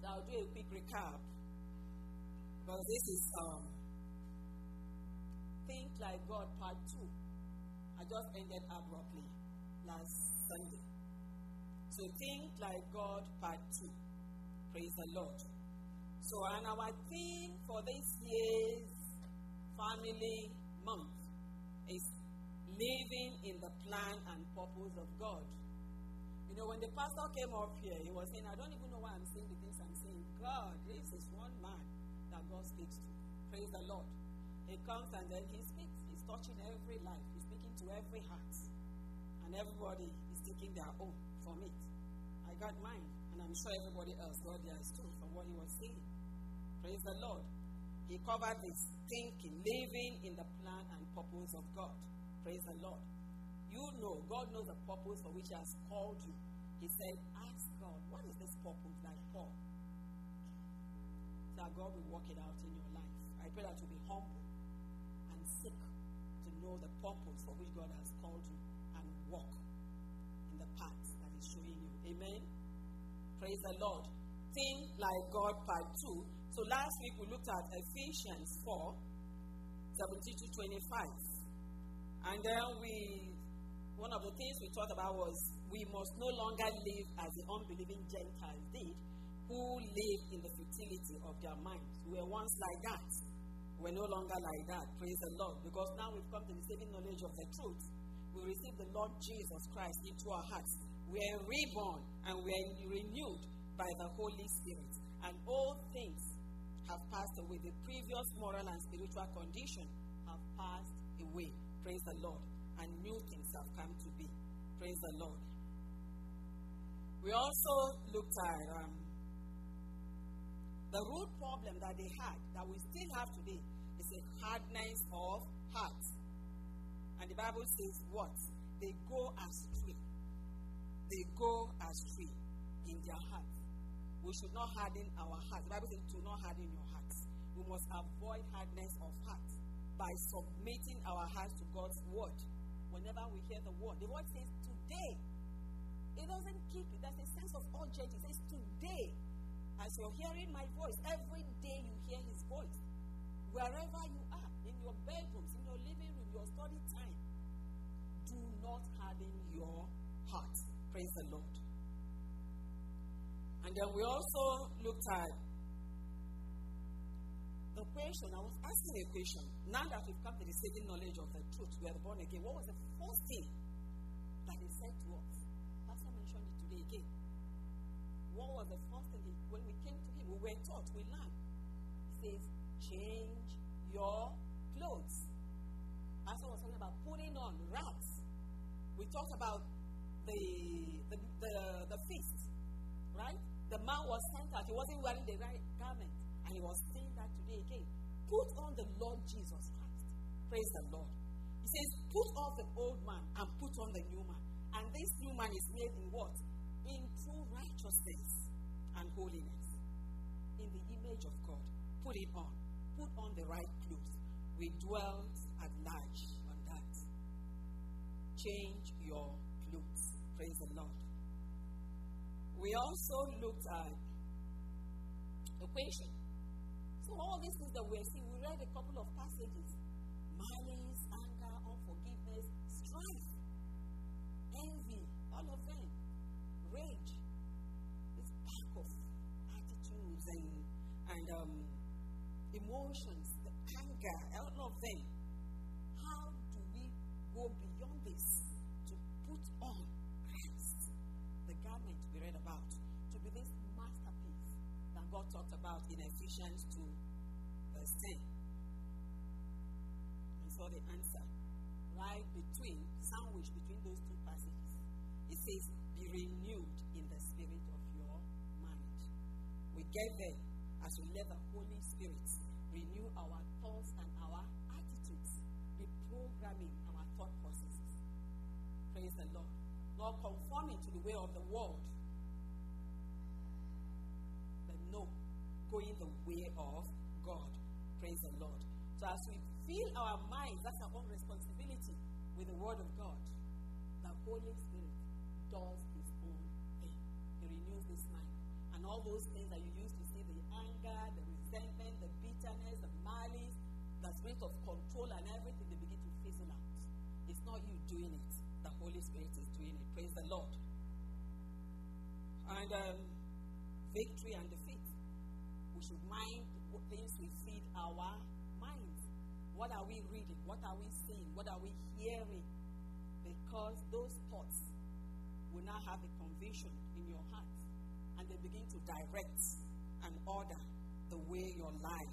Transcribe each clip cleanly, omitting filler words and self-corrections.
I'll do a quick recap. Because this is Think Like God Part 2. I just ended abruptly last Sunday. So Think Like God Part 2. Praise the Lord. So, and our theme for this year's family month is living in the plan and purpose of God. You know, when the pastor came up here, he was saying, I don't even know why I'm saying the things I'm saying. God, this is one man that God speaks to. Praise the Lord. He comes and then he speaks. He's touching every life. He's speaking to every heart. And everybody is taking their own from it. I got mine. And I'm sure everybody else got theirs too from what he was saying. Praise the Lord. He covered this thinking, living in the plan and purpose of God. Praise the Lord. You know, God knows the purpose for which He has called you. He said, ask God, what is this purpose like Paul? So that God will work it out in your life. I pray that you'll be humble and seek to know the purpose for which God has called you and walk in the path that He's showing you. Amen. Praise the Lord. Think Like God Part 2. So last week we looked at Ephesians 4, 17 to 25. And then one of the things we talked about was we must no longer live as the unbelieving Gentiles did, who lived in the futility of their minds. We were once like that. We're no longer like that. Praise the Lord. Because now we've come to the saving knowledge of the truth. We receive the Lord Jesus Christ into our hearts. We are reborn and we are renewed by the Holy Spirit. And all things have passed away. The previous moral and spiritual condition have passed away. Praise the Lord. And new things have come to be. Praise the Lord. We also looked at the root problem that they had, that we still have today, is a hardness of heart. And the Bible says what? They go astray. They go astray in their hearts. We should not harden our hearts. The Bible says, do not harden your hearts. We must avoid hardness of heart by submitting our hearts to God's word. Whenever we hear the word says today. It doesn't keep it. There's a sense of urgency. It says today. As you're hearing my voice, every day you hear His voice. Wherever you are, in your bedrooms, in your living room, your study time, do not harden your heart. Praise the Lord. And then we also looked at the question. I was asking a question. Now that we've come to the saving knowledge of the truth, we are born again. What was the first thing that He said to us? Pastor mentioned it today again. What was the first thing when we came to Him? We were taught, we learned. He says, change your clothes. Pastor was talking about putting on wraps. We talked about the feast, right? The man was sent out. He wasn't wearing the right garment. And he was saying that today again. Put on the Lord Jesus Christ. Praise the Lord. He says, put off the old man and put on the new man. And this new man is made in what? In true righteousness and holiness. In the image of God. Put it on. Put on the right clothes. We dwelt at large on that. Change your clothes. Praise the Lord. We also looked at the question. So all these things that we're seeing, we read a couple of passages. Malice, anger, unforgiveness, strife, envy, all of them. Rage. This pack of attitudes and emotions, the anger, all of them. How do we go beyond this to put on Christ, the garment we read about, to be this masterpiece that God talked about in Ephesians 2, verse 10? We saw the answer right sandwiched between those two passages. It says, be renewed in the spirit of your mind. We get there as we let the Holy Spirit renew our thoughts and our attitudes, reprogramming our thought processes. Praise the Lord. Not conforming to the way of the world, but no, going the way of God. Praise the Lord. So as we fill our minds, that's our own responsibility with the Word of God. The Holy Spirit does His own thing. He renews this mind. And And all those things that you used to see, the anger, the resentment, the bitterness, the malice, the spirit of control and everything, they begin to fizzle out. It's not you doing it. The Holy Spirit is doing it. Praise the Lord. And victory and defeat. We should mind what things we feed our minds. What are we reading? What are we seeing? What are we hearing? Because those thoughts will now have a conviction in your heart. And they begin to direct and order the way your life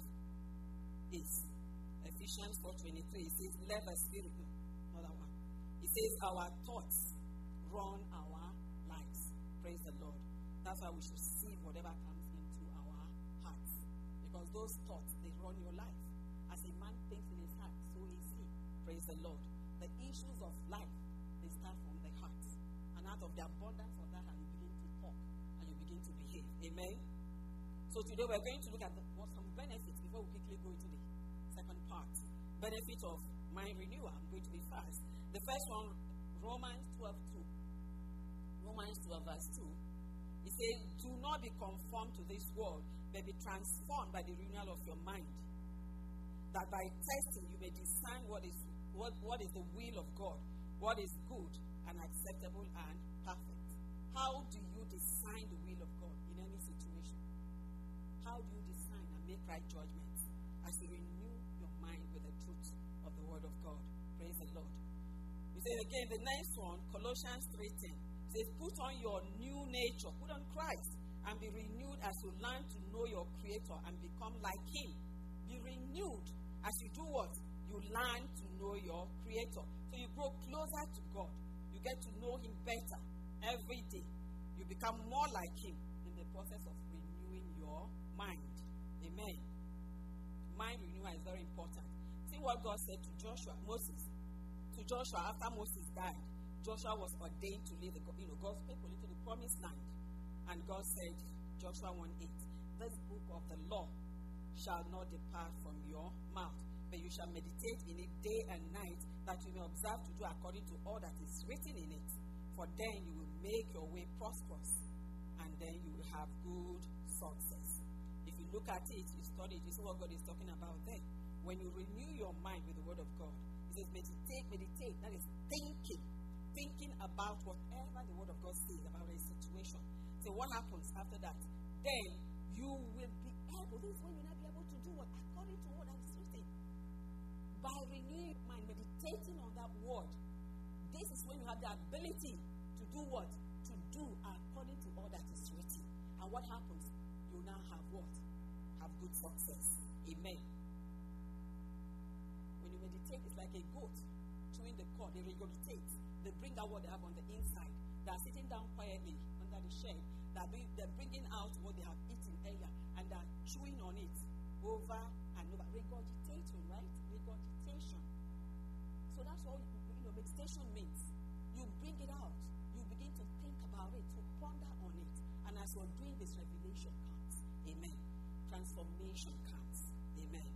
is. Ephesians 4:23, it says, let the spirit, no, another one. It says, our thoughts run our lives. Praise the Lord. That's why we should see whatever comes into our hearts. Because those thoughts, they run your life. As a man thinks in his heart, so is he. Praise the Lord. The issues of life, they start from the heart. And out of the abundance of that heart, you begin to talk and you begin to behave. Amen? So today we're going to look at some benefits before we quickly go into the second part. Benefit of mind renewal. I'm going to be fast. The first one, Romans 12:2. Romans 12 verse 2. It says, do not be conformed to this world, but be transformed by the renewal of your mind, that by testing you may discern what is the will of God, what is good and acceptable and perfect. How do you discern the will of God in any situation? How do you discern and make right judgments? As you renew your mind with the truth of the word of God. Praise the Lord. We say again, the next one, Colossians 3:10. Says, put on your new nature, put on Christ, and be renewed as you learn to know your Creator and become like Him. Be renewed as you do what? You learn to know your Creator. So you grow closer to God. You get to know Him better every day. You become more like Him in the process of renewing your mind. Amen. Mind renewal is very important. See what God said to Moses. To Joshua after Moses died. Joshua was ordained to lead God's people into the promised land. And God said, Joshua 1:8, this book of the law shall not depart from your mouth, but you shall meditate in it day and night, that you may observe to do according to all that is written in it. For then you will make your way prosperous, and then you will have good success. If you look at it, you study it, you see what God is talking about there. When you renew your mind with the word of God, it says meditate, that is thinking about whatever the word of God says about a situation. So what happens after that? Then you will be able, this is when you'll not be able to do what? According to what is written. By renewing your mind, meditating on that word, this is when you have the ability to do what? To do according to all that is written. And what happens? You now have what? Have good success. Amen. When you meditate, it's like a goat chewing the cord. They regurgitate. They bring out what they have on the inside. They are sitting down quietly under the shade. They're bringing out what they have eaten earlier, and they're chewing on it over and over. Regurgitating, right? Regurgitation. So that's what meditation means. You bring it out. You begin to think about it, to ponder on it. And as you're doing this, revelation comes. Amen. Transformation comes. Amen.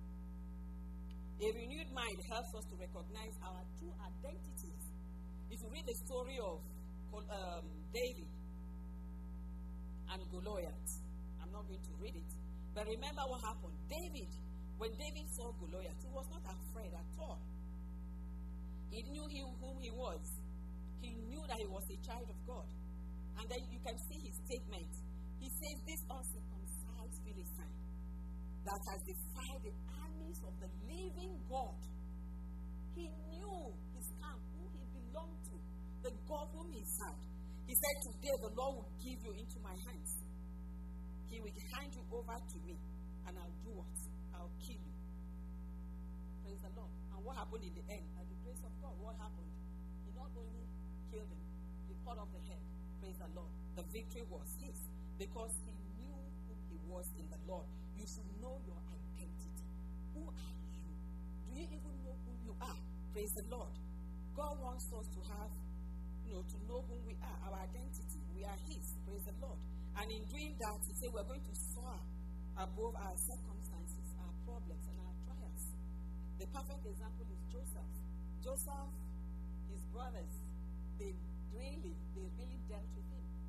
A renewed mind helps us to recognize our true identities. If you read the story of David and Goliath, I'm not going to read it, but remember what happened. When David saw Goliath, he was not afraid at all. He knew whom he was. He knew that he was a child of God. And then you can see his statement. He says, this uncircumcised Philistine that has defied the armies of the living God. He knew his camp, who he belonged to, the God whom he served. He said, today the Lord will give you into my hands. He will hand you over to me, and I'll do what? I'll kill you. Praise the Lord. And what happened in the end? By the grace of God, what happened? He not only killed him, he cut off the head. Praise the Lord. The victory was his, because he knew who he was in the Lord. You should know your identity. Who are you? Do you even know who you are? Praise the Lord. God wants us to have, to know who we are, our identity. We are His. Praise the Lord. And in doing that, He said we're going to soar above our circumstances, our problems, and our trials. The perfect example is Joseph. Joseph, his brothers, they really dealt with him.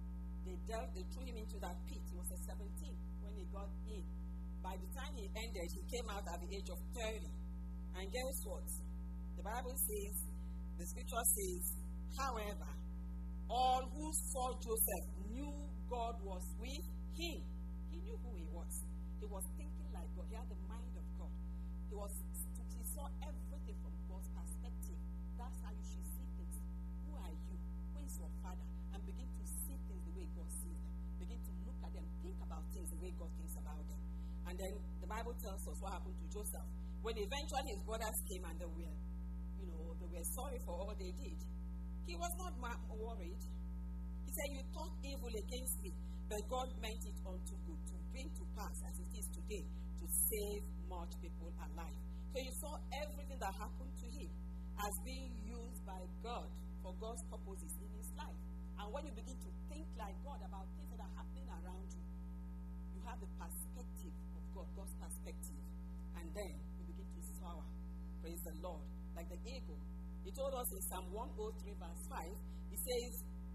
they threw him into that pit. He was a 17 when he got in. By the time he ended, he came out at the age of 30. And guess what? The Bible says, the scripture says, however, all who saw Joseph knew God was with him. He knew who he was. He was thinking like God. He had the mind of God. He saw everything from God's perspective. That's how you should see things. Who are you? Who is your father? And begin to see things the way God sees them. Begin to look at them, think about things the way God thinks about them. And then the Bible tells us what happened to Joseph. When eventually his brothers came and they were sorry for all they did, he was not worried. He said, you thought evil against me, but God meant it unto good, to bring to pass as it is today, to save much people alive. So you saw everything that happened to him as being used by God for God's purposes in his life. And when you begin to think like God about things that are happening around you, you have the perspective of God, God's perspective. And then you begin to soar. Praise the Lord. Like the eagle. He told us in Psalm 103 verse 5, he says,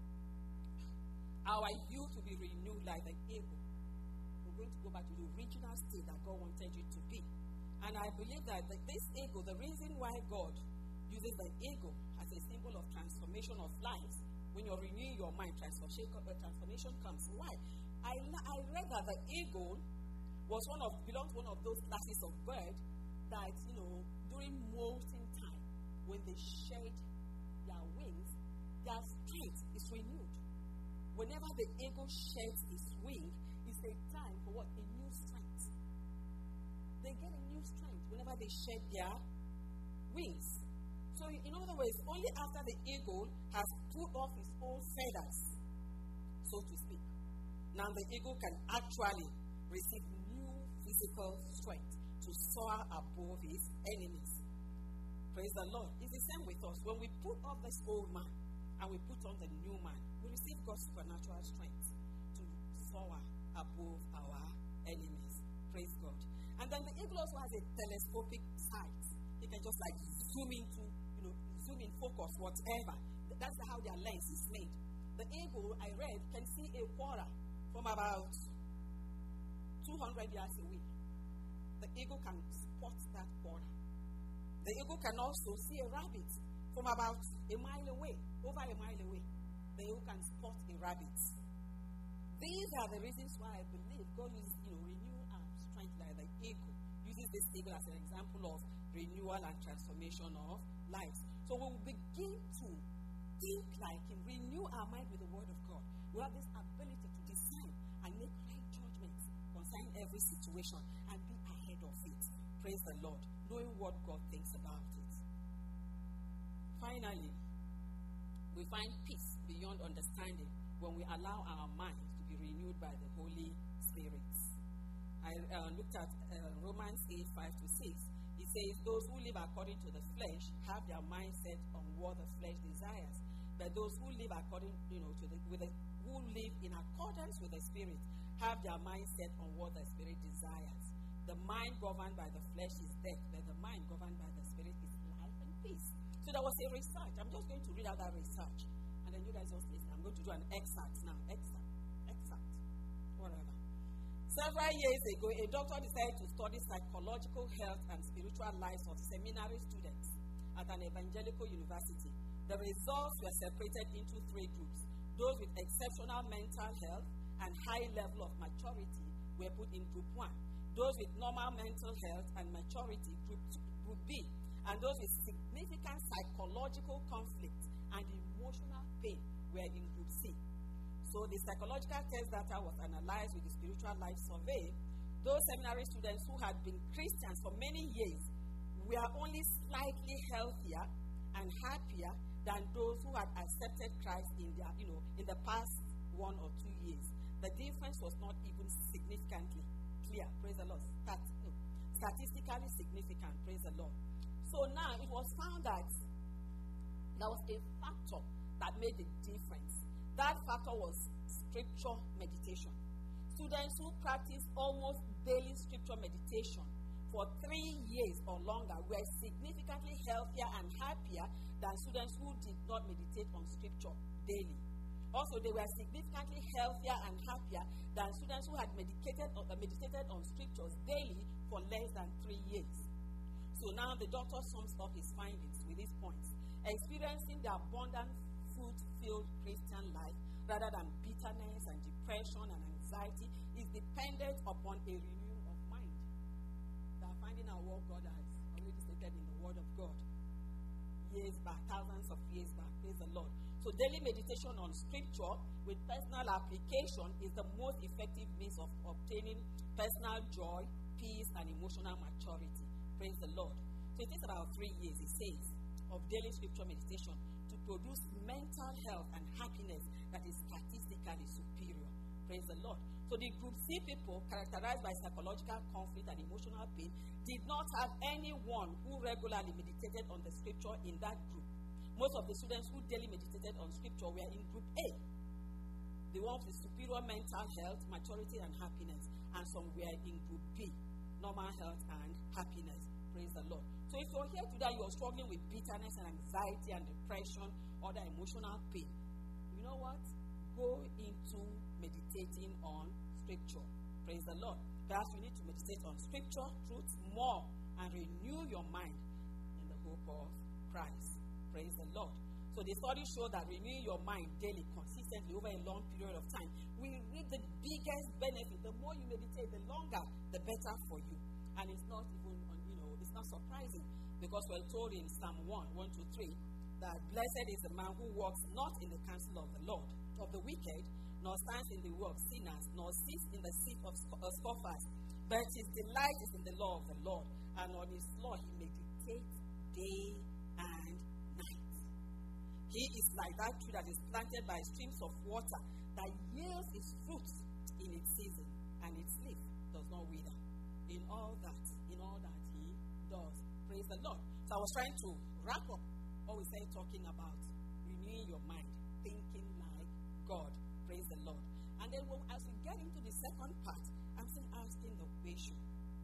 our youth will be renewed like the eagle. We're going to go back to the original state that God wanted you to be. And I believe that this eagle, the reason why God uses the eagle as a symbol of transformation of lives, when you're renewing your mind, transformation comes. Why? I read that the eagle belonged to one of those classes of birds that, during molting time, when they shed their wings, their strength is renewed. Whenever the eagle sheds its wing, it's a time for what? A new strength. They get a new strength whenever they shed their wings. So, in other words, only after the eagle has put off his own feathers, so to speak, now the eagle can actually receive new physical strength to soar above his enemies. Praise the Lord. It's the same with us. When we put off this old man and we put on the new man, we receive God's supernatural strength to soar above our enemies. Praise God. And then the eagle also has a telescopic sight. It can just like zoom in, focus, whatever. That's how their lens is made. The eagle, I read, can see a quarrel from about 200 yards away. The eagle can spot that quarrel. The eagle can also see a rabbit from about a mile away, over a mile away. The eagle can spot a rabbit. These are the reasons why I believe God uses, renew our strength like the eagle. Uses this eagle as an example of renewal and transformation of lives. So we will begin to think like Him, renew our mind with the Word of God. We have this ability to discern and make right judgments concerning every situation and be ahead of it. Praise the Lord. Knowing what God thinks about it. Finally, we find peace beyond understanding when we allow our minds to be renewed by the Holy Spirit. I looked at Romans 8:5-6. It says, those who live according to the flesh have their mindset on what the flesh desires. But those who live according, who live in accordance with the Spirit have their mindset on what the Spirit desires. The mind governed by the flesh is death, but the mind governed by the Spirit is life and peace. So there was a research. I'm just going to read out that research. And then you guys just listen. I'm going to do an excerpt now. Excerpt. Whatever. Several years ago, a doctor decided to study psychological health and spiritual lives of seminary students at an evangelical university. The results were separated into 3 groups. Those with exceptional mental health and high level of maturity were put in group 1. Those with normal mental health and maturity, group B. And those with significant psychological conflict and emotional pain were in group C. So the psychological test data was analyzed with the spiritual life survey. Those seminary students who had been Christians for many years were only slightly healthier and happier than those who had accepted Christ in the past 1 or 2 years. The difference was not even significantly clear. Praise the Lord. Statistically significant. Praise the Lord. So now it was found that there was a factor that made the difference. That factor was scripture meditation. Students who practiced almost daily scripture meditation for 3 years or longer were significantly healthier and happier than students who did not meditate on scripture daily. Also, they were significantly healthier and happier than students who had meditated on scriptures daily for less than 3 years. So now the doctor sums up his findings with these points. Experiencing the abundant fruit-filled Christian life rather than bitterness and depression and anxiety is dependent upon a renewal of mind. They are finding out what God has already stated in the Word of God years back, thousands of years back. Praise the Lord. So daily meditation on scripture with personal application is the most effective means of obtaining personal joy, peace, and emotional maturity. Praise the Lord. So it takes about 3 years, it says, of daily scripture meditation to produce mental health and happiness that is statistically superior. Praise the Lord. So the group C people, characterized by psychological conflict and emotional pain, did not have anyone who regularly meditated on the scripture in that group. Most of the students who daily meditated on scripture were in group A, the ones with superior mental health, maturity, and happiness, and some were in group B, normal health and happiness. Praise the Lord. So if you're here today, you're struggling with bitterness and anxiety and depression or the emotional pain, you know what? Go into meditating on scripture. Praise the Lord. Perhaps you need to meditate on scripture, truth more, and renew your mind in the hope of Christ. Praise the Lord. So the studies show that renewing your mind daily, consistently over a long period of time will reap the biggest benefit. The more you meditate, the longer, the better for you. And it's not even, it's not surprising, because we're told in Psalm 1:1-3, that blessed is the man who walks not in the counsel of the Lord, of the wicked, nor stands in the way of sinners, nor sits in the seat of scoffers, but his delight is in the law of the Lord, and on his law he meditates day and night. He is like that tree that is planted by streams of water, that yields its fruit in its season, and its leaf does not wither. In all that he does. Praise the Lord. So I was trying to wrap up what we said, talking about renewing your mind, thinking like God. Praise the Lord. And then as we get into the second part, I'm still asking the question.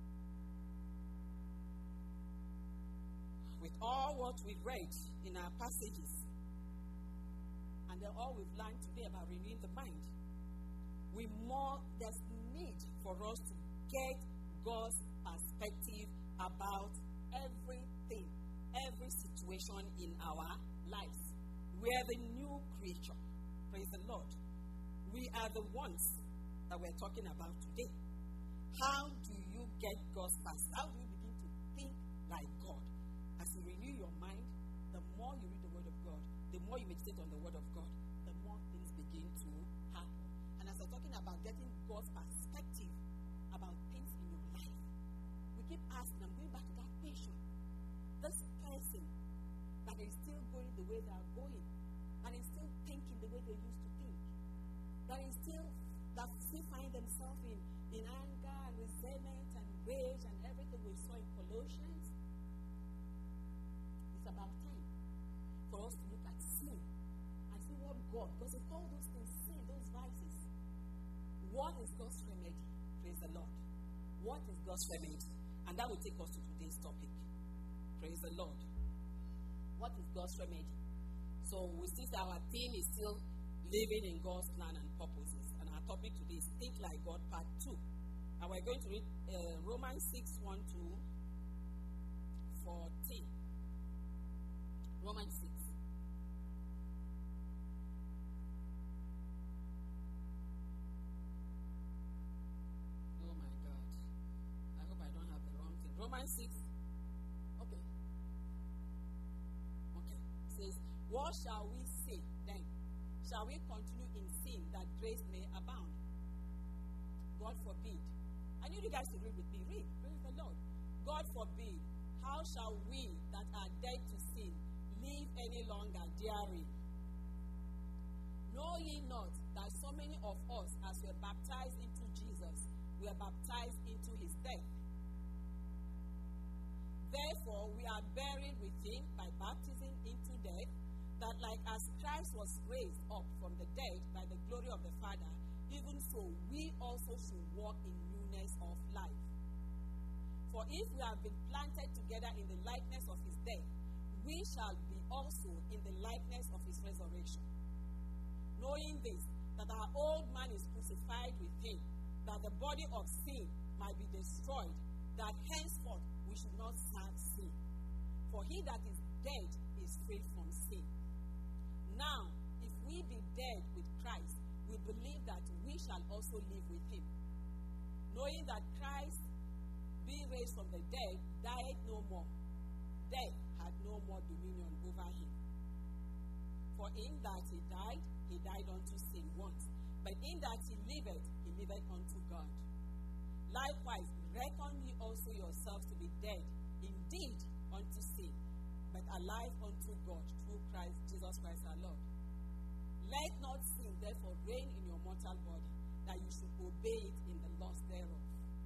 With all what we've read in our passages, and then all we've learned today about renewing the mind, there's need for us to get God's perspective about everything, every situation in our lives. We are the new creature. Praise the Lord. We are the ones that we're talking about today. How do you get God's perspective? How do you begin to think like God? As you renew your mind, the more you read the Word of God, the more you meditate on the Word of God, the more things begin to happen. And as I'm talking about getting God's perspective about things in your life, we keep asking, I'm going back to that question. This person that is still going the way they are going, and is still thinking the way they used to think, that still find themselves in anger and resentment and rage and everything we saw in Colossians. It's about time for us to look at sin and see what God, because if all those things, sin, those vices, what is God's remedy? Praise the Lord. What is God's remedy? And that will take us to today's topic. Praise the Lord. What is God's remedy? So we see that our theme is still living in God's plan and purposes. And our topic today is Think Like God Part 2. And we're going to read Romans 6:1-14. Romans 6. Oh my God. I hope I don't have the wrong thing. Romans 6. Okay. It says, what shall we say then? Shall we continue in sin that grace may abound? God forbid. I need you guys to read with me. Read. Praise the Lord. God forbid. How shall we that are dead to sin live any longer therein? Know ye not that so many of us, as were baptized into Jesus, were baptized into his death? Therefore, we are buried with him by baptism into death, that like as Christ was raised up from the dead by the glory of the Father, even so we also should walk in newness of life. For if we have been planted together in the likeness of his death, we shall be also in the likeness of his resurrection. knowing this, that our old man is crucified with him, that the body of sin might be destroyed, that henceforth we should not serve sin. For he that is dead is free from sin. Now, if we be dead with Christ, we believe that we shall also live with him. Knowing that Christ, being raised from the dead, died no more. Death had no more dominion over him. For in that he died unto sin once. But in that he liveth unto God. Likewise, reckon ye also yourselves to be dead, indeed, unto sin, but alive unto God through Christ Jesus Christ our Lord. Let not sin therefore reign in your mortal body, that you should obey it in the lust thereof.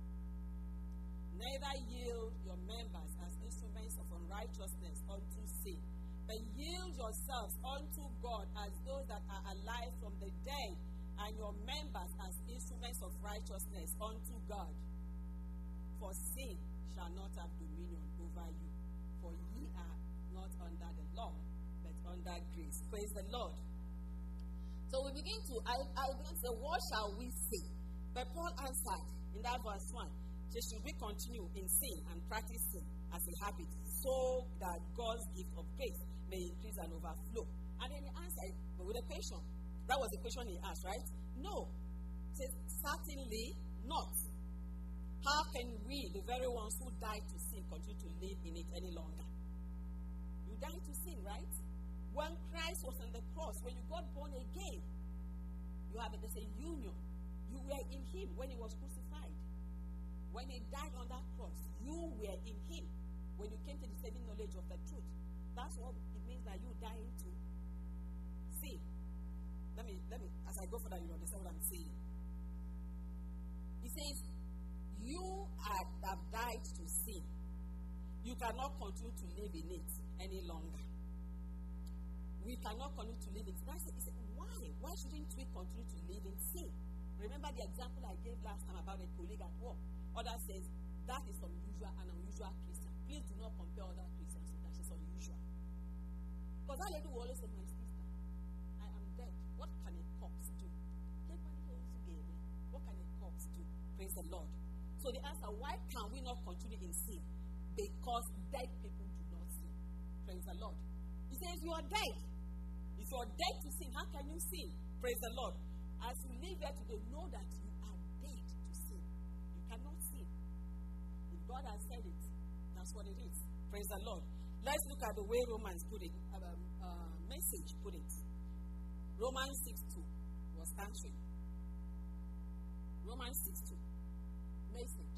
Neither yield your members as instruments of unrighteousness unto sin, but yield yourselves unto God as those that are alive from the dead, and your members as instruments of righteousness unto God. For sin shall not have dominion over you, for ye are not under the law, but under grace. Praise the Lord. So we begin to, I begin to say, what shall we say? But Paul answered in that verse 1, so should we continue in sin and practice sin as a habit, so that God's gift of grace may increase and overflow? And then he answered, but with a question. That was the question he asked, right? No. He says, certainly not. How can we, the very ones who died to sin, continue to live in it any longer? You died to sin, right? When Christ was on the cross, when you got born again, you have there's a union. You were in him when he was crucified. When he died on that cross, you were in him when you came to the saving knowledge of the truth. That's what it means that you dying to sin. Let me, as I go further, you understand what I'm saying. He says, you have died to sin. You cannot continue to live in it any longer. We cannot continue to live in it. He said, why? Why shouldn't we continue to live in sin? Remember the example I gave last time about a colleague at work. Others says, that is an unusual Christian. Please do not compare other Christians with that. She's unusual. Because that lady will always say, my sister, I am dead. What can a corpse do? What can a corpse do? Praise the Lord. So the answer, why can we not continue in sin? Because dead people do not sin. Praise the Lord. He says, you are dead. If you are dead to sin, how can you sin? Praise the Lord. As you live here today, know that you are dead to sin. You cannot sin. If God has said it, that's what it is. Praise the Lord. Let's look at the way Romans put it, message put it. Romans 6:2 was answering. Romans 6:2 message.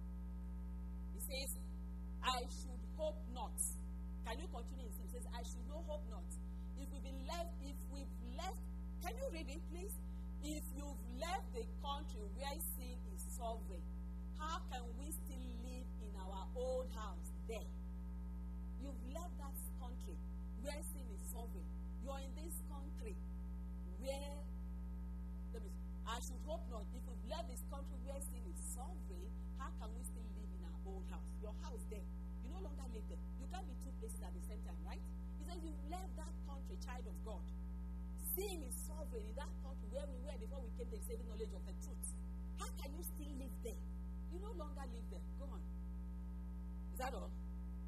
It says, I should hope not. Can you continue in sin? It says, I should no hope not. If we've left, can you read it, please? If you've left the country where sin is sovereign, how can we still live in our old house there? You've left that country where sin is sovereign. You're in this country where, I should hope not. If we've left this country where sin is sovereign, how can we still live in our old house? Your house there. You no longer live there. You can't be two places at the same time, right? He says you left that country, child of God. Sin is sovereign in that country where we were before we came to the saving knowledge of the truth. How can you still live there? You no longer live there. Go on. Is that all?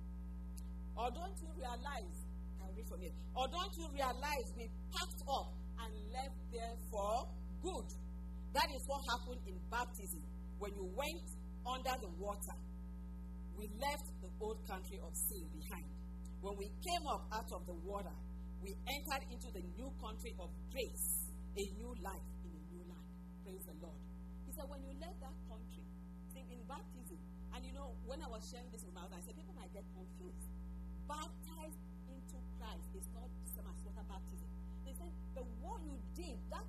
Or don't you realize, I'll read from here. Or don't you realize we packed up and left there for good? That is what happened in baptism. When you went under the water, we left the old country of sin behind. When we came up out of the water, we entered into the new country of grace, a new life in a new land. Praise the Lord. He said, when you left that country, see, in baptism, and when I was sharing this with my husband, I said, people might get confused. Baptized into Christ is not the same as water baptism. They said, but what you did, that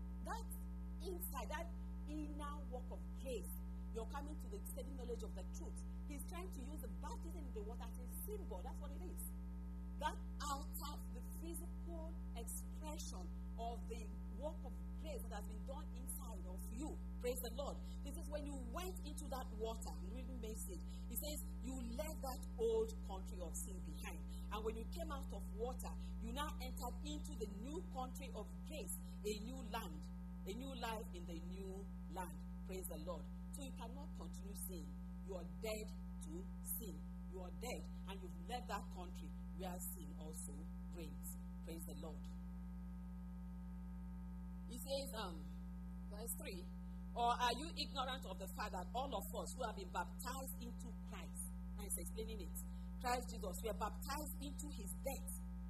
inside, that inner work of grace, you're coming to the saving knowledge of the truth. He's trying to use the baptism in the water as a symbol. That's what it is. That outer, the physical expression of the work of grace that has been done inside of you. Praise the Lord. This is when you went into that water, reading message. He says, you left that old country of sin behind. And when you came out of water, you now entered into the new country of grace, a new land, a new life in the new land. Praise the Lord. So you cannot continue sin. You are dead to sin. You are dead, and you've left that country where sin also reigns. Praise the Lord. He says, verse 3, or are you ignorant of the fact that all of us who have been baptized into Christ, and he's explaining it, Christ Jesus, we are baptized into his death.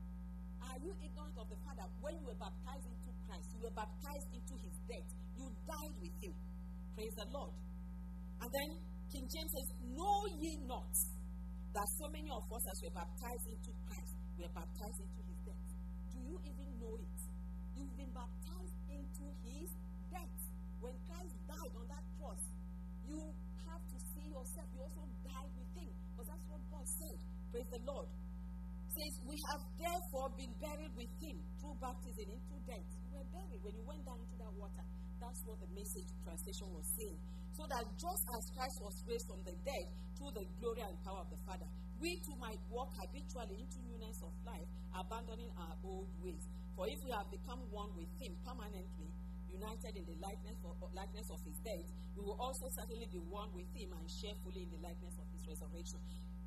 Are you ignorant of the fact that when you were baptized into Christ, you were baptized into his death? You died with him. Praise the Lord. And then King James says, know ye not that so many of us as were baptized into Christ, were baptized into his death? Do you even know it? You've been baptized into his death. When Christ died on that cross, you have to see yourself. You also died with him. Because that's what God said. Praise the Lord. It says, we have therefore been buried with him through baptism into death. You were buried when you went down into that water. That's what the Message translation was saying. So that just as Christ was raised from the dead through the glory and power of the Father, we too might walk habitually into newness of life, abandoning our old ways. For if we have become one with him permanently, united in the likeness of his death, we will also certainly be one with him and share fully in the likeness of his resurrection.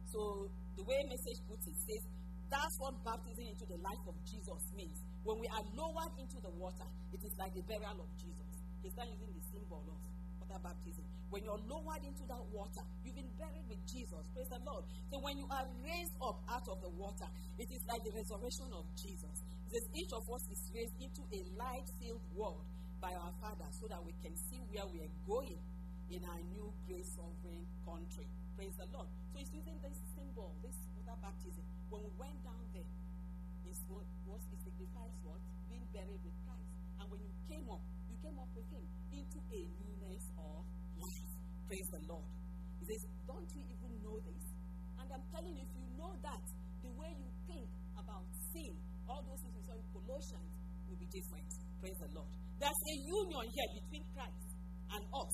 So the way Message puts it says, that's what baptism into the life of Jesus means. When we are lowered into the water, it is like the burial of Jesus. He's not using the symbol of water baptism. When you're lowered into that water, you've been buried with Jesus. Praise the Lord. So when you are raised up out of the water, it is like the resurrection of Jesus. It says each of us is raised into a light-filled world by our Father, so that we can see where we are going in our new great sovereign country. Praise the Lord. So it's using this symbol, this water baptism. When we went down there, it signifies what? Being buried with Christ. And when you came up with him into a newness of life. Praise the Lord. He says, don't you even know this? And I'm telling you, if you know that, the way you think about sin, all those things we saw in Colossians, will be different. Praise the Lord. There's a union here between Christ and us,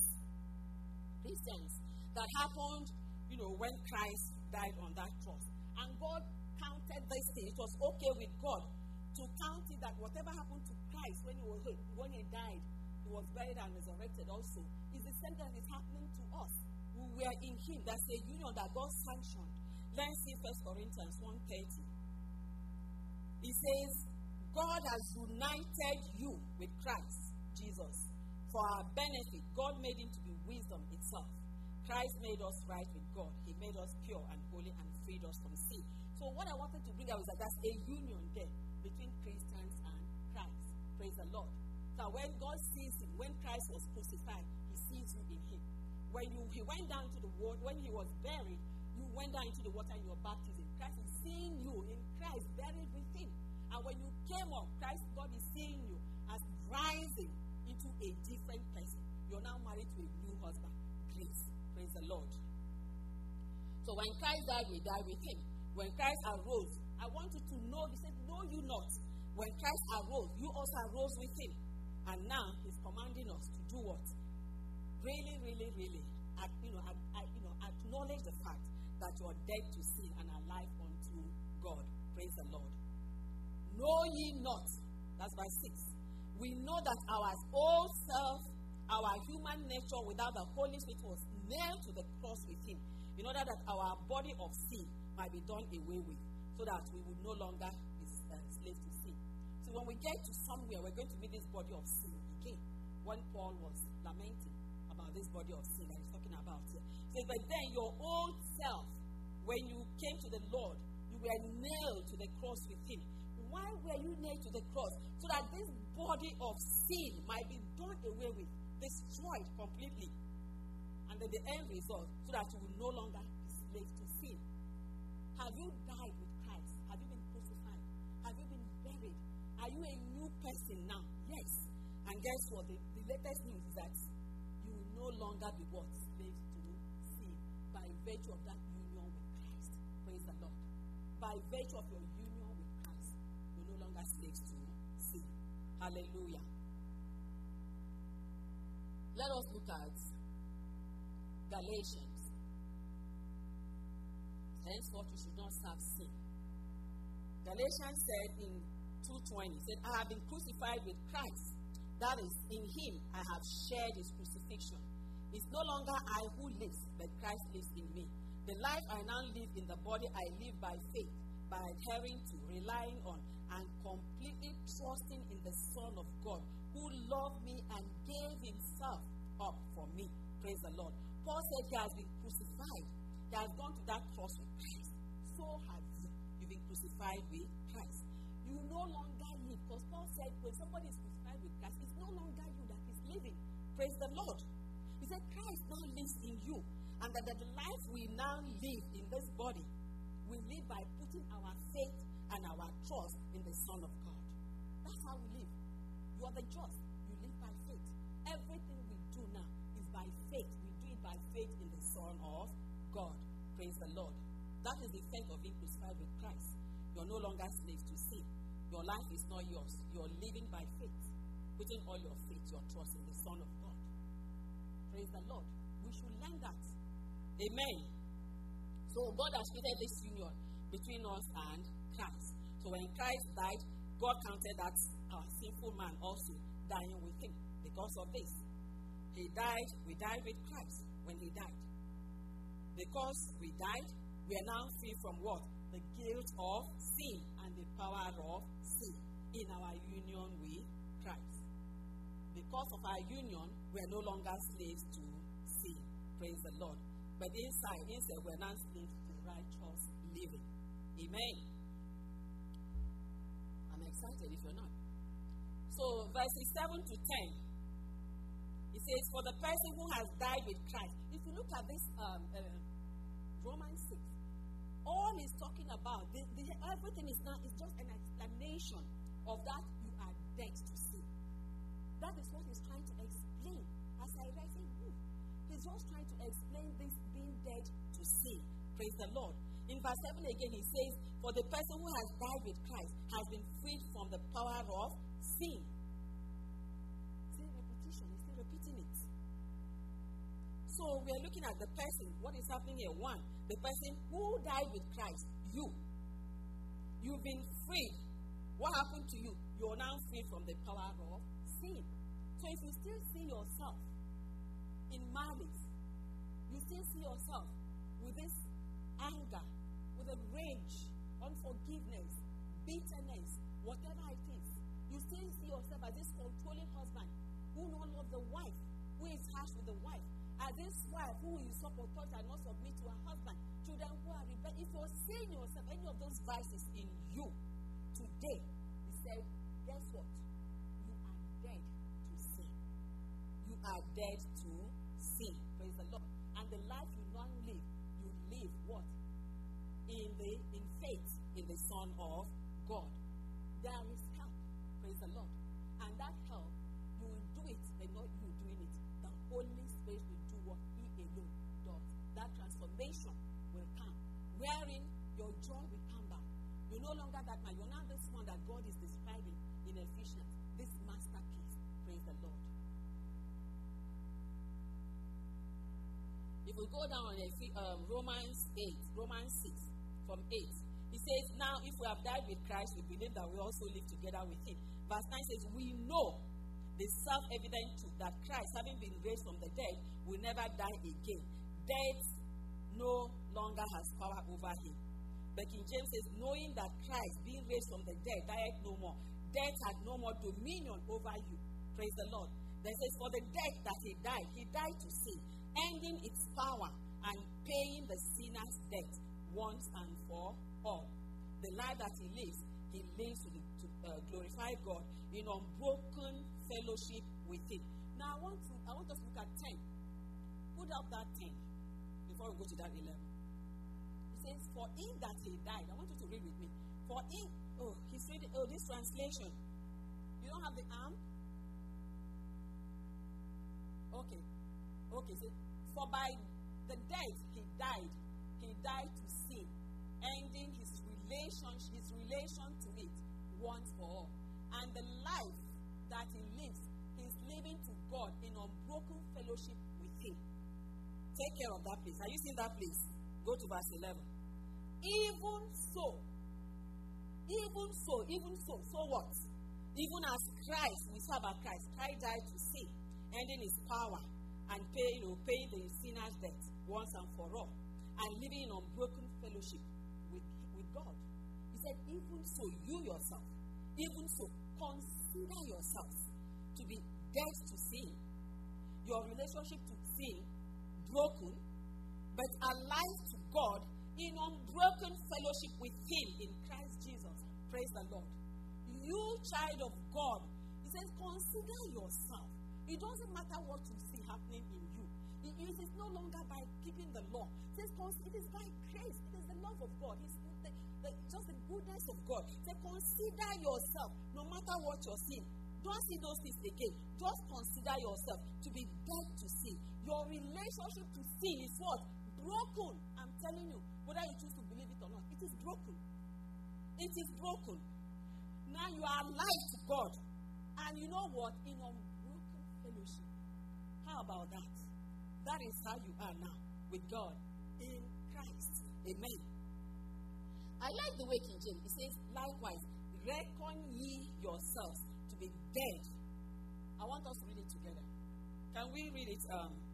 Christians, that happened, when Christ died on that cross. And God counted this thing. It was okay with God to count it that whatever happened to Christ when he died, he was buried and resurrected also, is the same that is happening to us. We were in him. That's a union that God sanctioned. Let's see 1 Corinthians 1:30. He says, God has united you with Christ Jesus for our benefit. God made him to be wisdom itself. Christ made us right with God. He made us pure and holy and freed us from sin. So what I wanted to bring out is that there's a union there between Christians and Christ. Praise the Lord. So when God sees him, when Christ was crucified, he sees you in him. When he went down to the water, when he was buried, you went down into the water in your baptism. Christ is seeing you in Christ, buried with him. And when you came up, God is seeing you as rising into a different person. You're now married to a new husband. Praise the Lord. So when Christ died, we died with him. When Christ arose, I want you to know, he said, know you not. When Christ arose, you also arose with him. And now he's commanding us to do what? Really, really, really, acknowledge the fact that you are dead to sin and alive unto God. Praise the Lord. Know ye not, that's verse 6. We know that our old self, our human nature without the Holy Spirit was nailed to the cross with him, in order that our body of sin might be done away with, so that we would no longer be slaves to sin. So when we get to somewhere, we're going to meet this body of sin again. When Paul was lamenting about this body of sin that he's talking about here, he says, but then your old self, when you came to the Lord, you were nailed to the cross with him. Why were you nailed to the cross? So that this body of sin might be done away with, destroyed completely. And then the end result, so that you will no longer be slaves to sin. Have you died with Christ? Have you been crucified? Have you been buried? Are you a new person now? Yes. And guess what? The latest news is that you will no longer be what? Slaves to sin. By virtue of that union with Christ. Praise the Lord. By virtue of your union with Christ, you're no longer slaves to sin. Hallelujah. Let us look at Galatians. Henceforth, you should not serve sin. Galatians said in 2:20, said, I have been crucified with Christ. That is, in him I have shared his crucifixion. It's no longer I who lives, but Christ lives in me. The life I now live in the body, I live by faith, by adhering to, relying on, and completely trusting in the Son of God, who loved me and gave himself up for me. Praise the Lord. Paul said he has been crucified. He has gone to that cross with Christ. So have you. You've been crucified with Christ. You no longer live. Because Paul said when somebody is crucified with Christ, it's no longer you that is living. Praise the Lord. He said Christ now lives in you. And that the life we now live in this body, we live by putting our faith and our trust in the Son of God. That's how we live. You are the just. You live by faith. Everything we do now is by faith. We do it by faith in the Son of God. Praise the Lord. That is the effect of being crucified with Christ. You're no longer slaves to sin. Your life is not yours. You're living by faith. Putting all your faith, your trust in the Son of God. Praise the Lord. We should learn that. Amen. So God has created this union between us and Christ. So when Christ died, God counted that our sinful man also dying with him because of this. He died, we died with Christ when he died. Because we died, we are now free from what? The guilt of sin and the power of sin in our union with Christ. Because of our union, we are no longer slaves to sin. Praise the Lord. But inside, we're now slaves to righteous living. Amen. I'm excited if you're not. So, verses 7 to 10. It says, for the person who has died with Christ. If you look at this Romans 6, all he's talking about, everything is just an explanation of that you are dead to sin. That is what he's trying to explain. As I read it, he's just trying to explain this being dead to sin. Praise the Lord. In verse 7 again, he says, for the person who has died with Christ has been freed from the power of sin. See, repetition, he's still repeating it. So we are looking at the person. What is happening here? One, the person who died with Christ, you. You've been freed. What happened to you? You're now free from the power of sin. So if you still see yourself in malice, you still see yourself with this anger, with a rage, unforgiveness, bitterness, whatever it is, you still see yourself as this controlling husband who no love the wife, who is harsh with the wife, as this wife who is authority and not submit to her husband, children who are rebellious. If you're seeing yourself, any of those vices in you today, he said, guess what? You are dead to sin. You are dead to sin. Praise the Lord. And the life you now live, you live what? In faith in the Son of God. There is help. Praise the Lord. And that help, you will do it, but not you doing it. The Holy Spirit will do what He alone does. That transformation will come. Wherein your joy will come back. You're no longer that man. You're not this one that God is describing in Ephesians. This masterpiece. Praise the Lord. If we go down on Romans 6, from 8, he says, now if we have died with Christ, we believe that we also live together with him. Verse 9 says, we know the self-evident truth that Christ, having been raised from the dead, will never die again. Death no longer has power over him. But King James says, knowing that Christ, being raised from the dead, died no more. Death had no more dominion over you. Praise the Lord. Then says, for the death that he died to sin, ending its power and paying the sinner's debt once and for all. The life that he lives to glorify God in unbroken fellowship with him. Now I want us to look at 10. Put up that 10 before we go to that 11. It says, for in that he died. I want you to read with me. For in, he's reading, this translation. You don't have the arm? Okay. So, for by the death he died to sin, ending his relation to it once for all. And the life that he lives, he's living to God in unbroken fellowship with him. Take care of that place. Are you seeing that place? Go to verse 11. Even so, Even so what? Even as Christ, we serve our Christ died to sin, ending his power and paying the sinner's debt once and for all, and living in unbroken fellowship with God. He said, even so, you yourself, even so, consider yourselves to be dead to sin, your relationship to sin broken, but alive to God in unbroken fellowship with him in Christ Jesus. Praise the Lord. You, child of God, he says, consider yourself. It doesn't matter what you see happening in you. It is no longer by keeping the law. It says, it is by grace. It is the love of God. It's just the goodness of God. Say, consider yourself, no matter what you're seeing. Don't see those things again. Just consider yourself to be dead to sin. Your relationship to sin is what? Broken. I'm telling you, whether you choose to believe it or not, it is broken. It is broken. Now you are alive to God. And you know what? In unbroken fellowship. How about that? That is how you are now with God in Christ. Amen. I like the way King James, he says, likewise, reckon ye yourselves to be dead. I want us to read it together. Can we read it?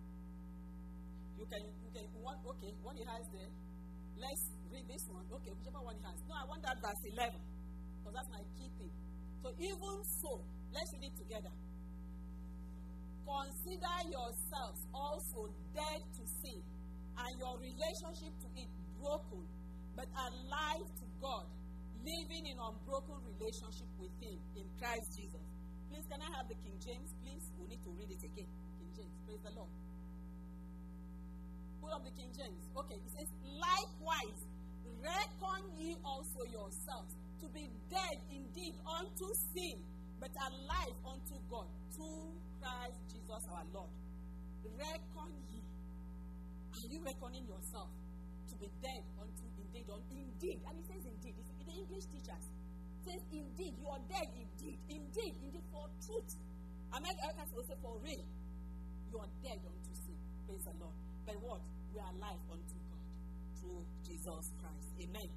Okay, one he has there. Let's read this one. Okay, whichever one he has. No, I want that verse 11. Because that's my key thing. So even so, let's read it together. Consider yourselves also dead to sin, and your relationship to it broken, but alive to God, living in unbroken relationship with him in Christ Jesus. Please, can I have the King James? Please, we need to read it again. King James, praise the Lord. Put up the King James. Okay, it says, likewise, reckon ye also yourselves to be dead indeed unto sin, but alive unto God, through Christ Jesus our Lord. Reckon ye. Are you reckoning yourself to be dead unto indeed? And it says indeed. It's the English teachers. It says indeed. You are dead indeed. Indeed for truth. Americans will say for real. You are dead unto sin. Praise the Lord. But what? We are alive unto God through Jesus Christ. Amen.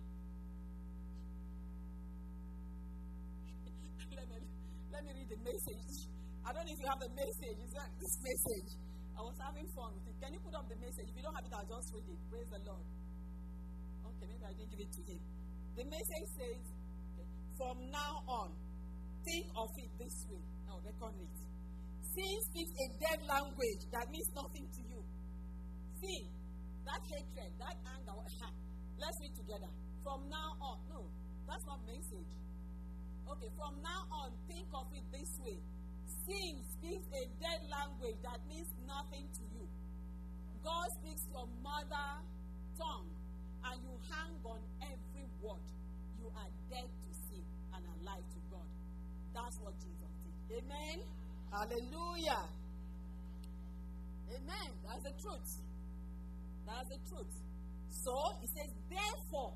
Let me read the message. I don't know if you have the message. Is that this message? I was having fun with it. Can you put up the message? If you don't have it, I'll just read it. Praise the Lord. Okay, maybe I didn't give it to him. The message says, from now on, think of it this way. Now, reckon it. Since it's a dead language that means nothing to you. Sin, that hatred, that anger. Let's read together. From now on. No, that's not message. Okay, from now on, think of it this way. Sin speaks a dead language that means nothing to you. God speaks your mother tongue, and you hang on every word. You are dead to sin and alive to God. That's what Jesus did. Amen. Hallelujah. Amen. That's the truth. That's the truth. So, he says, therefore,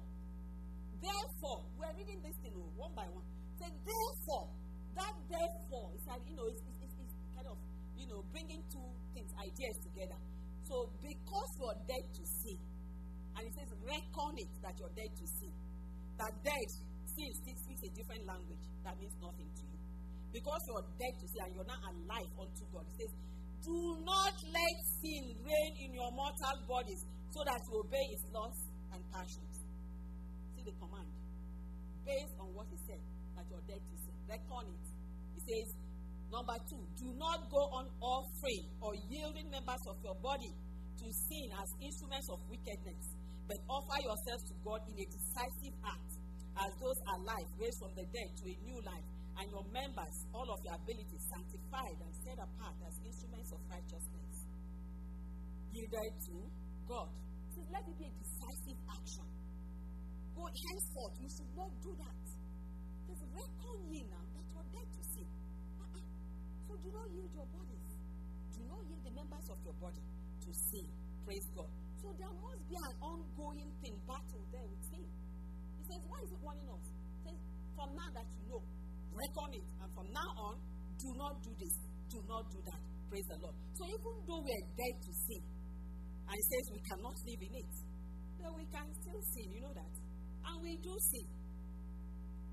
we're reading this thing one by one. Say, therefore, that therefore is like, it's kind of, bringing two things, ideas together. So, because you're dead to sin, and it says, reckon it that you're dead to sin. That dead, sin speaks a different language. That means nothing to you. Because you're dead to sin and you're not alive unto God. It says, do not let sin reign in your mortal bodies so that you obey its lusts and passions. See the command. Based on what he said, that you're dead to sin. Reckon it. He says, number 2, do not go on offering or yielding members of your body to sin as instruments of wickedness, but offer yourselves to God in a decisive act as those alive, raised from the dead to a new life, and your members, all of your abilities, sanctified and set apart as instruments of righteousness. Yielded to God. So let it be a decisive action. Go henceforth, you should not do that. There's a reckon ye now that you're dead to sin. So do not yield your bodies. Do not yield the members of your body to sin. Praise God. So there must be an ongoing thing, battle there with sin. He says, why is it warning us? He says, from now that you know, reckon it. And from now on, do not do this. Do not do that. Praise the Lord. So even though we are dead to sin, and he says we cannot live in it, then we can still sin. You know that? And we do sin.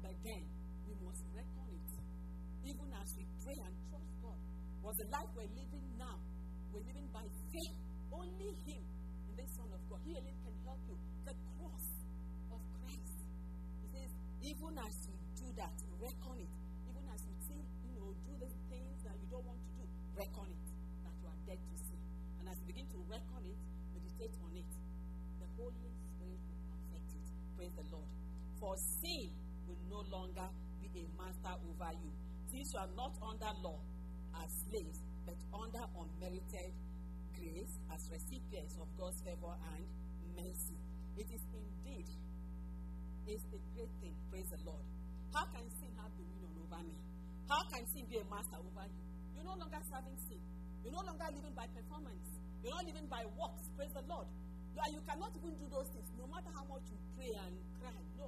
But then, we must reckon it. Even as we pray and trust God. Was the life we're living now, we're living by faith. Only Him, in the Son of God. He alone can help you. The cross of Christ. He says, even as you do that, reckon it. Even as you think, do the things that you don't want to do, reckon it. That you are dead to sin. And as you begin to reckon it, meditate on it, the Holy Spirit will perfect it. Praise the Lord. For sin will no longer be a master over you. Since you are not under law as slaves, but under unmerited grace as recipients of God's favor and mercy. It is indeed a great thing. Praise the Lord. How can sin have dominion over me? How can sin be a master over you? You're no longer serving sin. You're no longer living by performance. You're not living by works. Praise the Lord. You cannot even do those things, no matter how much you pray and cry. No.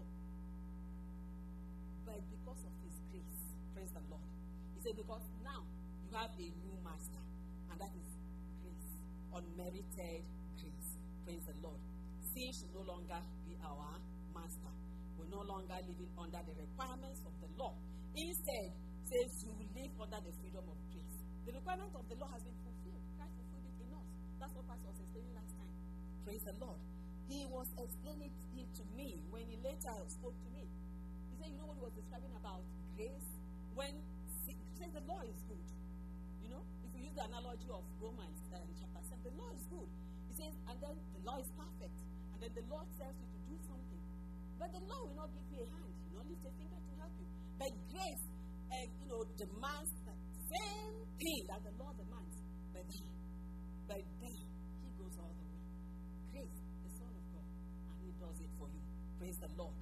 But because of His grace, praise the Lord. He said, because now you have a new master, and that is grace, unmerited grace. Praise the Lord. Sin should no longer be our master. We're no longer living under the requirements of the law. Instead, says you will live under the freedom of grace. The requirement of the law has been fulfilled. Christ fulfilled it in us. That's what Pastor was explaining last time. Praise the Lord. He was explaining it to me when he later spoke to me. He said, you know what he was describing about grace? When he says the law is good. If you use the analogy of Romans chapter 7, the law is good. He says, and then the law is perfect. And then the Lord tells you to do something. But the law will not give you a hand. You not lift a finger to help you. But grace, demands the same thing that the law demands. But then He goes all the way. Grace, the Son of God, and He does it for you. Praise the Lord.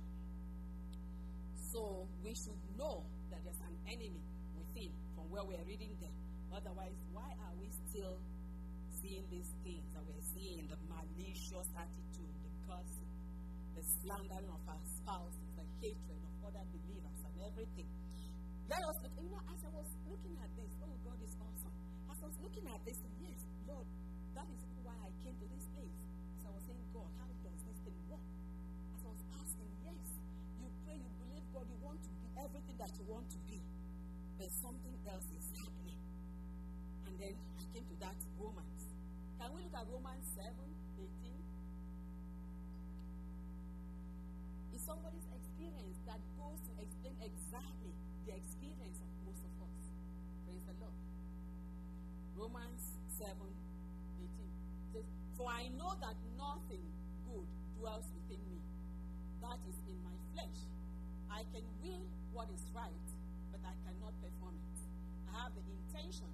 So we should know that there's an enemy within from where we are reading them. Otherwise, why are we still seeing these things that we're seeing? The malicious attitude, the gossip, the slandering of our spouses, the hatred of other believers and everything. Let us look, as I was looking at this, oh, God is awesome. As I was looking at this, yes, Lord, that is why I came to this place. As I was saying, God, how does this thing work? As I was asking, yes, you pray, you believe God, you want to be everything that you want to be. But something else is happening. And then I came to that Romans. Can we look at Romans 7:18? It's somebody's experience that goes to explain exactly the experience of most of us. Praise the Lord. Romans 7:18 says, for I know that nothing good dwells within me, that is in my flesh. I can will what is right, but I cannot perform it. I have the intention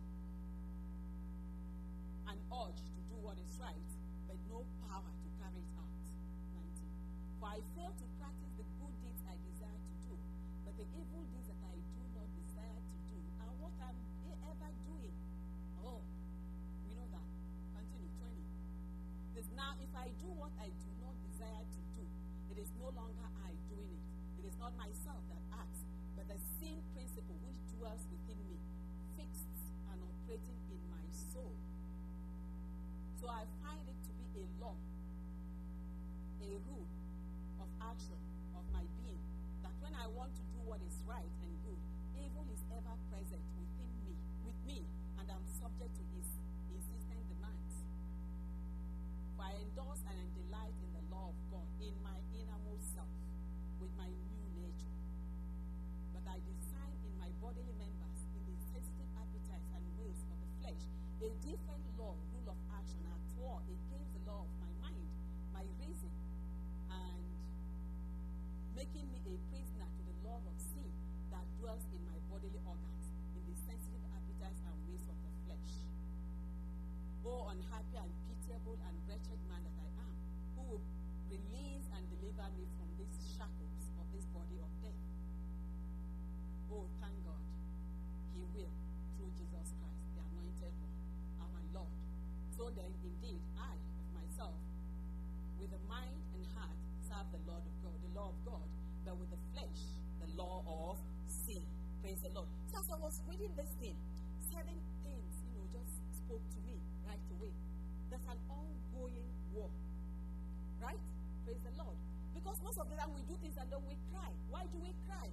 and urge to do what is right, but no power to carry it out. 19. For I fail to practice the good deeds I desire to do, but the evil deeds that I do not desire to do are what I'm ever doing. Oh, we know that. Continue, 20. Because now if I do what I do not desire to do, it is no longer I doing it. It is not myself that acts, but the sin principle which dwells within me, fixed and operating in my soul. So I find it to be a law, a rule of action of my being, that when I want to do what is right and good, evil is ever present with me, and I'm subject to his insistent demands. For I endorse and delight in the law of God in my innermost self, with my new nature. But I design in my bodily members, in the sensitive appetites and wills of the flesh, a different law, rule of action at war against the law of my mind, my reason, and making me a prisoner to the law of sin that dwells in my bodily organs, in the sensitive appetites and wills of the flesh. Oh, unhappy and pitiable and wretched man that I am, who will release and deliver me from these shackles of this body of death? Oh, thank God, He will, through Jesus Christ, the anointed one, our Lord. So then, indeed, I, of myself, with the mind and heart, serve the Lord of God, the law of God, but with the flesh, the law of sin. Praise the Lord. So as I was reading this thing, 7 things, just spoke to me right away. There's an ongoing war. Right? Praise the Lord. Because most of the time we do things and then we cry. Why do we cry?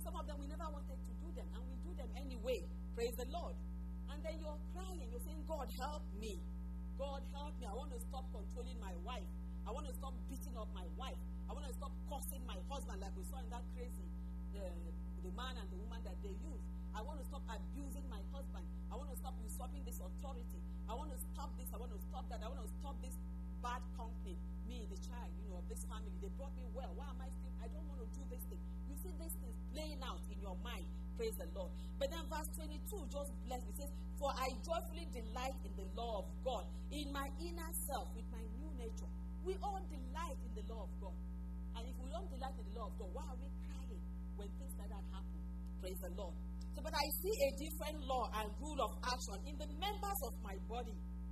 Some of them we never wanted to do them, and we do them anyway. Praise the Lord. And then you're crying, you're saying, God, help me. God, help me. I want to stop controlling my wife. I want to stop beating up my wife. I want to stop cursing my husband like we saw in that crazy, the man and the woman that they used. I want to stop abusing my husband. I want to stop usurping this authority. I want to stop this. I want to stop that. I want to stop this bad company. Me, the child, of this family. They brought me well. Why am I still? I don't want to do this thing. You see these things playing out in your mind. Praise the Lord. But then verse 22 just bless me. It says, for I joyfully delight in the law of God, in my inner self, with my new nature. We all delight in the law of God. And if we don't delight in the law of God, why are we crying when things like that happen? Praise the Lord. So, but I see a different law and rule of action in the members of my body.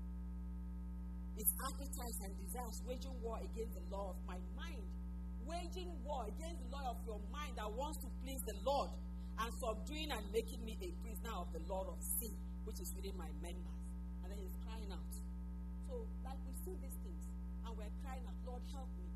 Its appetites and desires waging war against the law of my mind. Waging war against the law of your mind that wants to please the Lord, and subduing and making me a prisoner of the Lord of sin, which is within my members. And then he's crying out. So, like we see these things, and we're crying out, Lord, help me.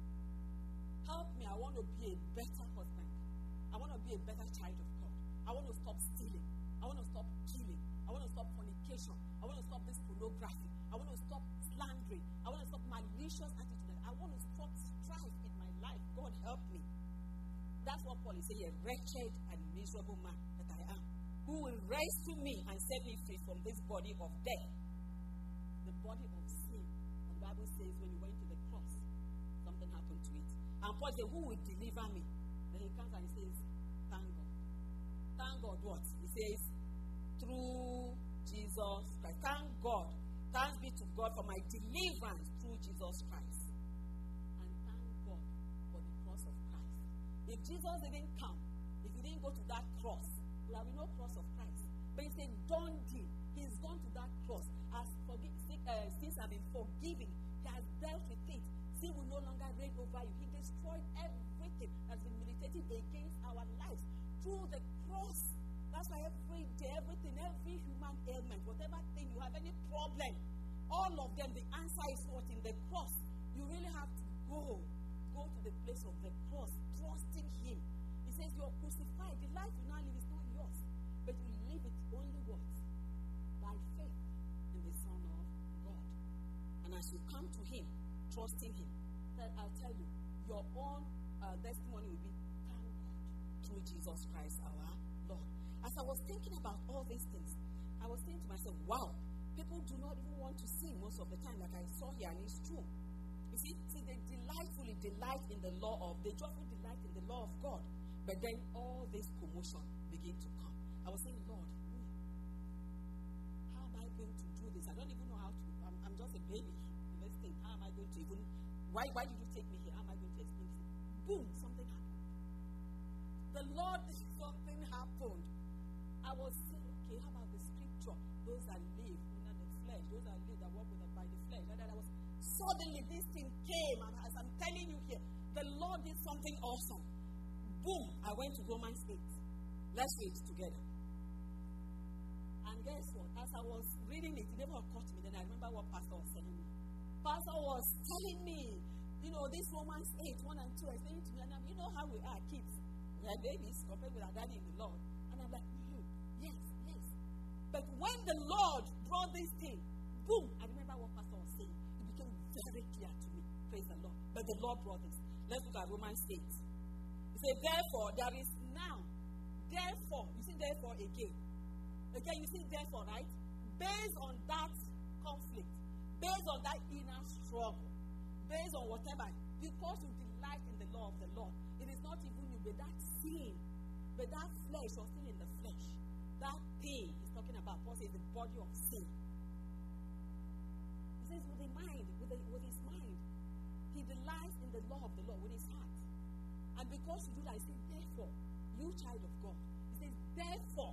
Help me. I want to be a better husband. I want to be a better child of God. I want to stop stealing. I want to stop killing. I want to stop fornication. I want to stop this pornography. I want to stop slandering. I want to stop malicious attitude. I want to stop strife in my life. God help me. That's what Paul is saying, a wretched and miserable man that I am, who will rescue me and set me free from this body of death, the body of sin. And the Bible says when you went to the cross, something happened to it. And Paul says, who will deliver me? Then he comes and he says, thank God. Thank God what? He says, through Jesus Christ. Thank God. Thanks be to God for my deliverance through Jesus Christ. And thank God for the cross of Christ. If Jesus didn't come, if he didn't go to that cross, there will be no cross of Christ. But he said, done deal. He's gone to that cross. As sins have been forgiven, he has dealt with it. Sin will no longer reign over you. He destroyed everything that's been militating against our lives through the cross. That's why every day, everything, every human ailment, whatever thing you have, any problem, all of them, the answer is what? In the cross. You really have to go to the place of the cross, trusting him. He says, you're crucified. The life you now live is not yours, but you live it only what? By faith in the Son of God. And as you come to him, trusting him, I'll tell you, your own testimony will be, thank God, through Jesus Christ our Lord. As I was thinking about all these things, I was thinking to myself, wow, people do not even want to sing most of the time, like I saw here, and it's true. You see, they delightfully delight in the law of, they joyfully delight in the law of God, but then all this commotion begin to come. I was saying, Lord, how am I going to do this? I don't even know how to, I'm just a baby in this thing. How am I going to even, why did you take me here? How am I going to explain this? Boom, something happened. The Lord, something happened. I was saying, okay, how about the scripture? Those that live under the flesh, those that live that walk with by the flesh. Suddenly this thing came, and as I'm telling you here, the Lord did something awesome. Boom, I went to Romans 8. Let's read it together. And guess what? As I was reading it, it never occurred to me. Then I remember what Pastor was telling me. Pastor was telling me, this Romans 8, 1 and 2, explaining to me, and you know how we are kids. We are babies compared with our daddy in the Lord. And I'm like, yes. But when the Lord brought this thing, boom, I remember what Pastor was saying. It became very clear to me. Praise the Lord. But the Lord brought this. Let's look at Romans 8. He said, therefore, there is now. Therefore, you see therefore again. Again, you see therefore, right? Based on that conflict, based on that inner struggle, based on whatever, because you delight in the law of the Lord, it is not even you, but that sin, but that flesh, you're still in the flesh. That thing he's talking about, Paul says, the body of sin. He says, with the mind, with his mind, he delights in the law of the Lord with his heart. And because you do that, he says, therefore, you child of God, he says, therefore,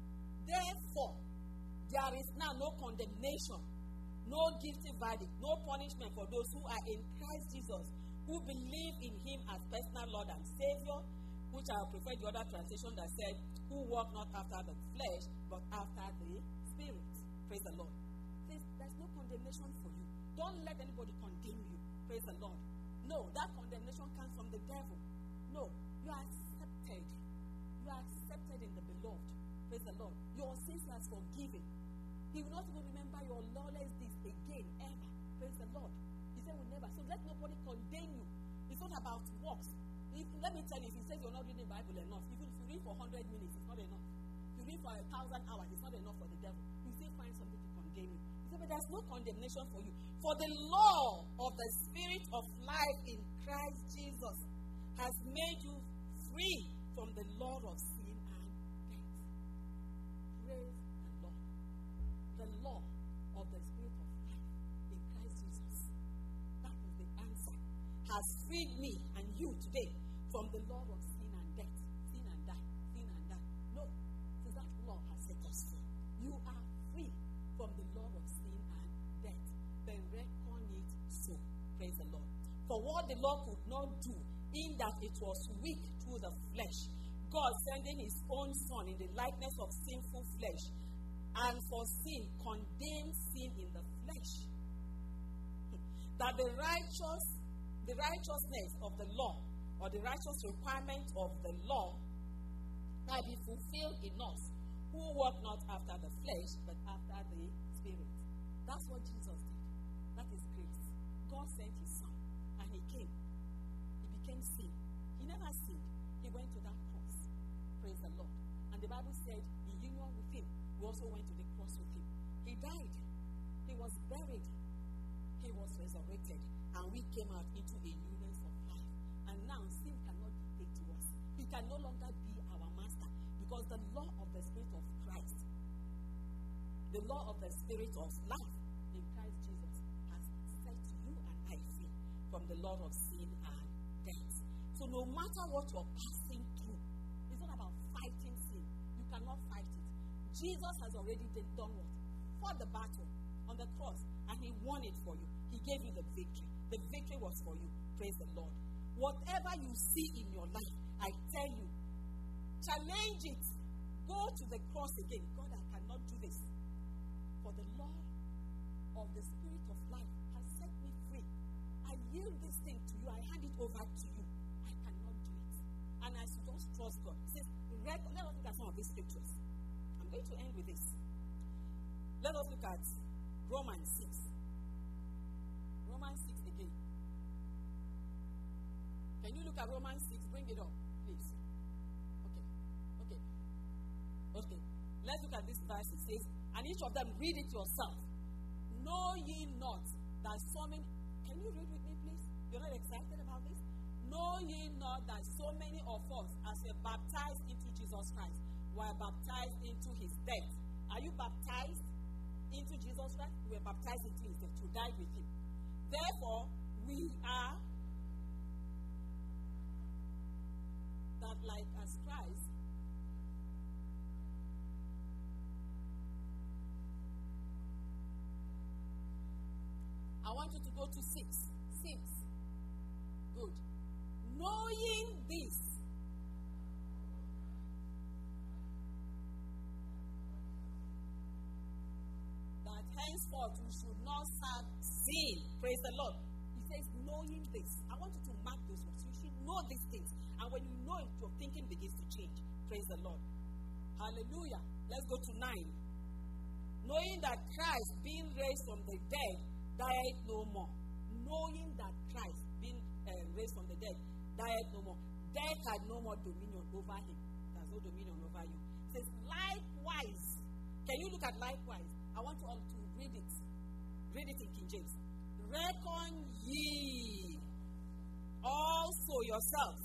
there is now no condemnation, no guilty verdict, no punishment for those who are in Christ Jesus, who believe in him as personal Lord and Savior, which I prefer the other translation that said, who walk not after the flesh, but after the Spirit. Praise the Lord. There's no condemnation for you. Don't let anybody condemn you. Praise the Lord. No, that condemnation comes from the devil. No, you are accepted. You you are accepted in the beloved, praise the Lord, your sins are forgiven. He will not even remember your lawless deeds again, ever. Praise the Lord. He said, will never. So let nobody condemn you. It's not about works. Let me tell you, if he says you're not reading the Bible enough, even if you read for 100 minutes, it's not enough. If you read for 1,000 hours, it's not enough for the devil. He still finds something to condemn you. He said, but there's no condemnation for you. For the law of the Spirit of life in Christ Jesus has made you free from the law of sin and death. Praise the Lord. The law of the Spirit of life in Christ Jesus, that is the answer, has freed me and you today from the law of sin and death. Sin and die. Sin and die. No. So that law has set us free. You are free from the law of sin and death. Then reckon it so. Praise the Lord. For what the law could not do, in that it was weak through the flesh, God sending his own Son in the likeness of sinful flesh, and for sin, condemned sin in the flesh, that the righteousness of the law, or the righteous requirement of the law, might be fulfilled in us, who walk not after the flesh, but after the Spirit. That's what Jesus did. That is grace. God sent his Son, and he came. He became sin. He never sinned. He went to that cross. Praise the Lord. And the Bible said, in union with him, we also went to the cross with him. He died. He was buried. He was resurrected. And we came out into a newness of life. And now sin cannot dictate to us. He can no longer be our master. Because the law of the Spirit of Christ, the law of the Spirit of life in Christ Jesus, has set you and I free from the law of sin and death. So no matter what you're passing through, it's not about fighting sin. You cannot fight it. Jesus has already done what? Fought the battle on the cross, and he won it for you. He gave you the victory. The victory was for you. Praise the Lord. Whatever you see in your life, I tell you, challenge it. Go to the cross again. God, I cannot do this. For the law of the Spirit of life has set me free. I yield this thing to you. I hand it over to you. I cannot do it. And I should just trust God. It says, let us look at some of these scriptures. I'm going to end with this. Let us look at Romans 6. Romans 6 again. Can you look at Romans 6? Bring it up, please. Okay. Let's look at this verse. It says, and each of them read it yourself. Know ye not that so many... Can you read with me, please? You're not excited about this? Know ye not that so many of us, as were baptized into Jesus Christ, were baptized into his death. Are you baptized into Jesus Christ? We were baptized into his death, to die with him. Therefore, we are that like as Christ I want you to go to 6. Good. Knowing this, that henceforth we should not serve sin. Praise the Lord. He says, knowing this. I want you to mark those words. You should know these things. And when you know it, your thinking begins to change. Praise the Lord. Hallelujah. Let's go to 9. Knowing that Christ, being raised from the dead, died no more. Knowing that Christ, being raised from the dead, died no more. Death had no more dominion over him. There's no dominion over you. It says, likewise. Can you look at likewise? I want you all to read it. Read it in King James. Reckon ye also yourselves.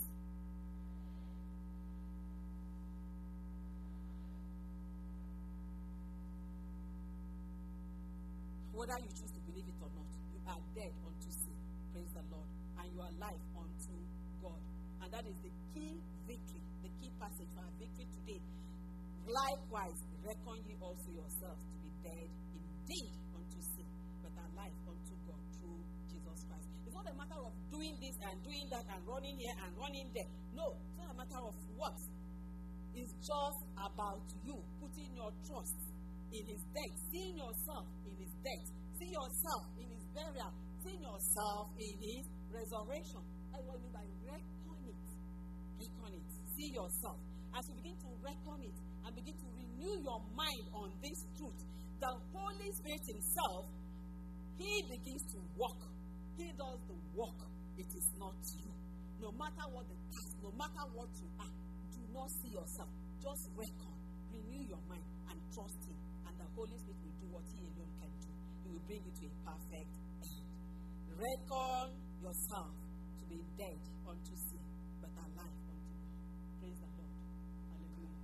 Whether you choose to believe it or not, you are dead unto sin. Praise the Lord. And you are alive unto God. And that is the key victory, the key passage for our victory today. Likewise, reckon ye also yourselves to be dead indeed unto sin, but alive unto God through Jesus Christ. It's not a matter of doing this and doing that and running here and running there. No, it's not a matter of what. It's just about you putting your trust in his death, seeing yourself in his death, see yourself in his burial, seeing yourself in his resurrection. That's what I mean by reckon it. Reckon it. See yourself. as you begin to reckon it and begin to renew your mind on this truth, the Holy Spirit himself, he begins to walk. He does the work. It is not you. No matter what the task, no matter what you are, do not see yourself. Just reckon, renew your mind, and trust him. And the Holy Spirit will do what he alone can do. He will bring you to a perfect end. Reckon yourself to be dead unto sin, but alive unto God. Praise the Lord. Hallelujah.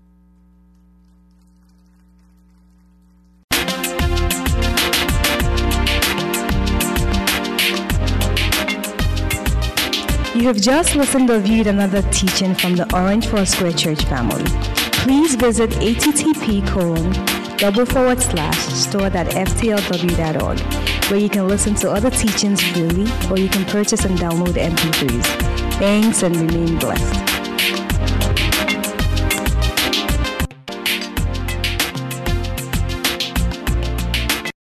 You have just listened or viewed another teaching from the Orange Foursquare Church family. Please visit http://store.ftlw.org, where you can listen to other teachings freely, or you can purchase and download MP3s. Thanks and remain blessed.